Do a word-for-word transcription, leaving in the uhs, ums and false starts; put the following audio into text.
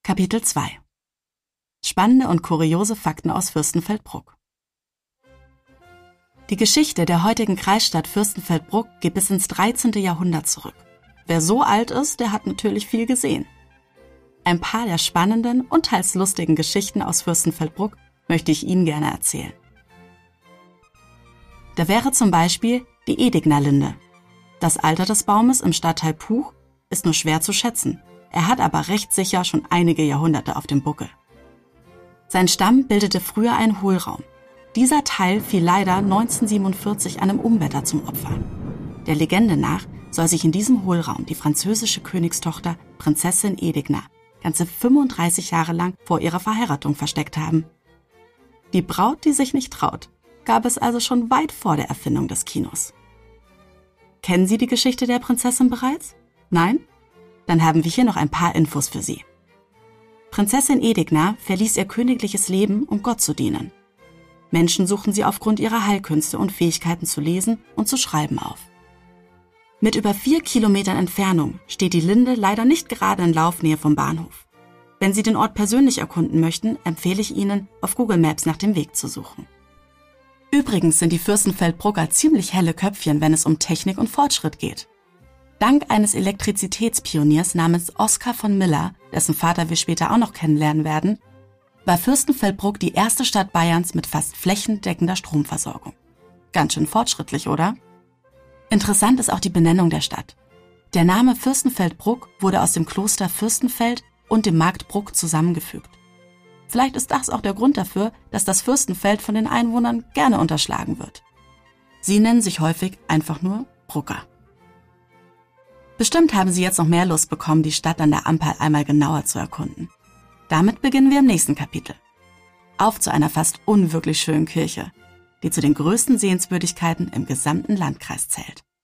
Kapitel zwei. Spannende und kuriose Fakten aus Fürstenfeldbruck. Die Geschichte der heutigen Kreisstadt Fürstenfeldbruck geht bis ins dreizehnte. Jahrhundert zurück. Wer so alt ist, der hat natürlich viel gesehen. Ein paar der spannenden und teils lustigen Geschichten aus Fürstenfeldbruck möchte ich Ihnen gerne erzählen. Da wäre zum Beispiel die Edignerlinde. Das Alter des Baumes im Stadtteil Puch ist nur schwer zu schätzen. Er hat aber recht sicher schon einige Jahrhunderte auf dem Buckel. Sein Stamm bildete früher einen Hohlraum. Dieser Teil fiel leider neunzehnhundertsiebenundvierzig einem Unwetter zum Opfer. Der Legende nach soll sich in diesem Hohlraum die französische Königstochter Prinzessin Edigner ganze fünfunddreißig Jahre lang vor ihrer Verheiratung versteckt haben. Die Braut, die sich nicht traut, gab es also schon weit vor der Erfindung des Kinos. Kennen Sie die Geschichte der Prinzessin bereits? Nein? Dann haben wir hier noch ein paar Infos für Sie. Prinzessin Edigner verließ ihr königliches Leben, um Gott zu dienen. Menschen suchten sie aufgrund ihrer Heilkünste und Fähigkeiten zu lesen und zu schreiben auf. Mit über vier Kilometern Entfernung steht die Linde leider nicht gerade in Laufnähe vom Bahnhof. Wenn Sie den Ort persönlich erkunden möchten, empfehle ich Ihnen, auf Google Maps nach dem Weg zu suchen. Übrigens sind die Fürstenfeldbrucker ziemlich helle Köpfchen, wenn es um Technik und Fortschritt geht. Dank eines Elektrizitätspioniers namens Oskar von Miller, dessen Vater wir später auch noch kennenlernen werden, war Fürstenfeldbruck die erste Stadt Bayerns mit fast flächendeckender Stromversorgung. Ganz schön fortschrittlich, oder? Interessant ist auch die Benennung der Stadt. Der Name Fürstenfeldbruck wurde aus dem Kloster Fürstenfeld und dem Markt Bruck zusammengefügt. Vielleicht ist das auch der Grund dafür, dass das Fürstenfeld von den Einwohnern gerne unterschlagen wird. Sie nennen sich häufig einfach nur Brucker. Bestimmt haben Sie jetzt noch mehr Lust bekommen, die Stadt an der Amper einmal genauer zu erkunden. Damit beginnen wir im nächsten Kapitel. Auf zu einer fast unwirklich schönen Kirche, die zu den größten Sehenswürdigkeiten im gesamten Landkreis zählt.